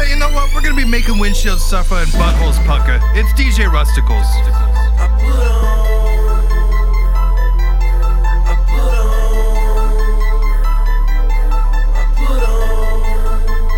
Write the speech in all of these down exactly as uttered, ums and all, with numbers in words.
Hey, you know what? We're gonna be making windshields suffer and buttholes pucker. It's D J Rusticles. I put on, I put on, I put on,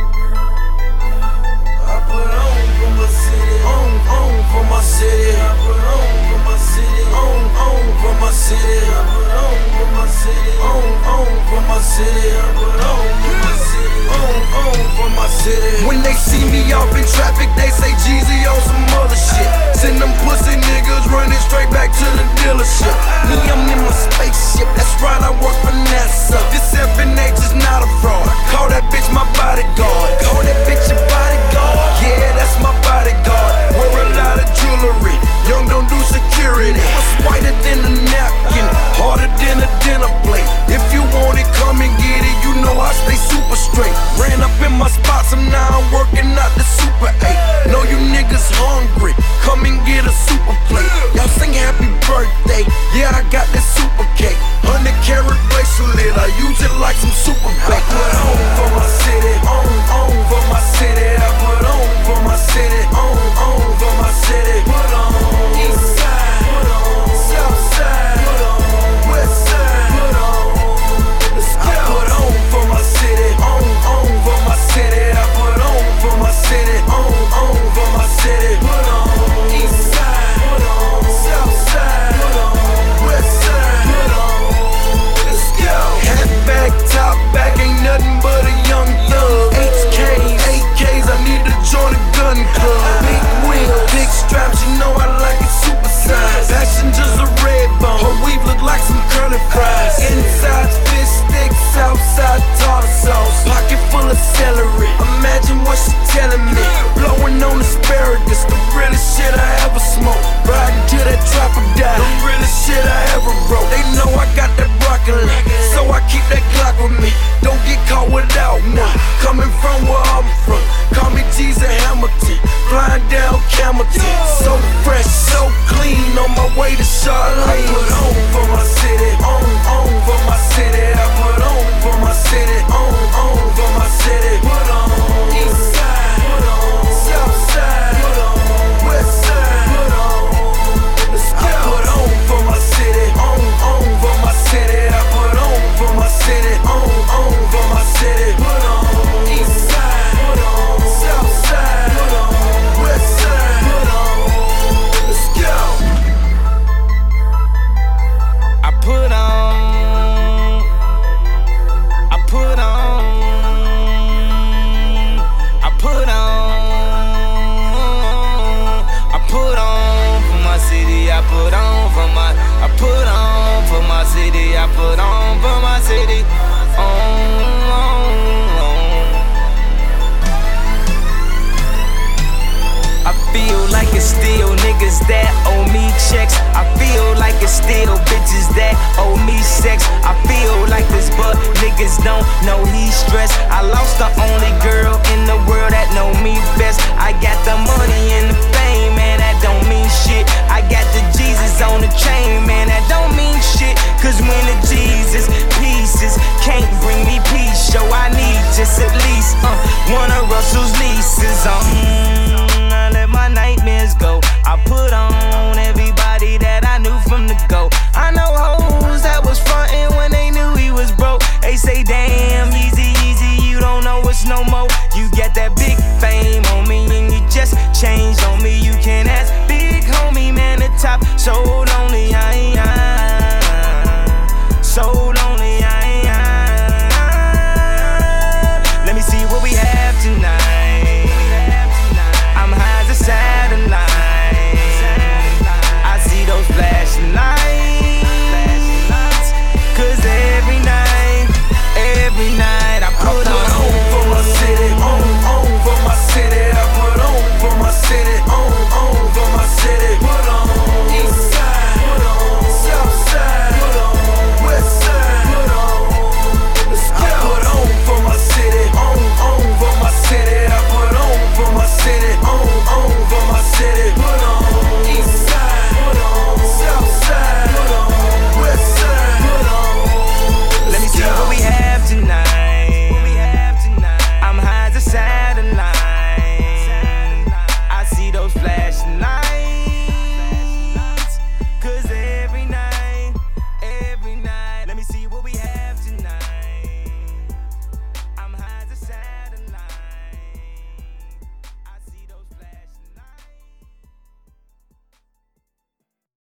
I put on for my city, on, on for my city, I put on for my city, on, on for my city, I put on for my city, on, on for my city, I put on for my city, on, on for my city. When they see me off in traffic, they say Jeezy on some other shit. Send them pussy niggas running straight back to the dealership. Me, I'm in my spaceship, that's right, I work for NASA. This F N H is not a fraud. Call that bitch my bodyguard. Call that bitch your bodyguard. Yeah, that's my bodyguard. Wear a lot of jewelry. Young don't do security. What's whiter than a napkin, harder than a dinner plate. If you want it, come and get it. You know I stay super straight. Ran up in my spots, and now I'm working out the Super eight. Know you niggas hungry, come and get a super plate. Y'all sing happy birthday, yeah, I got that super cake. Hundred carat bracelet, I use it like some super bait. I put on for my city, on, on for my city. I put on for my city, on, on for my city. Put on east side, put on south side, put on west side, put on. Let's go. I put on for my city, on, on for my city. I put on for my city, on, on for my city. Put on east side, put on south side, put on west side, put on. Let's go. Hat back, top back, ain't nothing but a young thug. H Ks, eight Ks, I need to join a gun club. Big wheels, big straps, you know I like it super size. Passengers a red bone, her weave look like some curly fries. Inside's fish sticks, outside tartar sauce. Pocket full of celery, imagine what she telling me. Blowing on asparagus, the realest shit I ever smoked. Riding to that trapper die, the realest shit I ever wrote. They know I got that broccoli, so I keep that Glock with me. Don't get caught without one. Coming from where I'm from, call me Jesus Hamilton. Flying down Camelton, so fresh, so clean, on my way to Charlotte. I put on for my city, on, on for my city. I put on for my city, on, on for my city. Put on east side, put on south side, put on west side, put on. Let's go. I put on for my city, on, on for my city. I put on for my city, on, on for my city. Put on east side, put on south side, put on west side, put on. Let's go. I put on, I put on, I put on, I put on for my city. I put on for my, I put on for my city. I put on for my city. On, on, on. I feel like it's still niggas that owe me checks. I feel like it's still bitches that owe me sex. I feel like this, but niggas don't know he's stressed. I lost the only girl in the world that know me best. I got the money and the fame, man, that don't mean shit. I got the Jesus on the chain, man, that don't mean shit. Cause when the Jesus pieces can't bring me peace, so I need just at least uh, one of Russell's nieces. Um, I let my nightmares go. I put on everybody that I knew from the go. I know hoes that was frontin' when they knew he was broke. They say, damn, easy, easy, you don't know it's no more. You get that big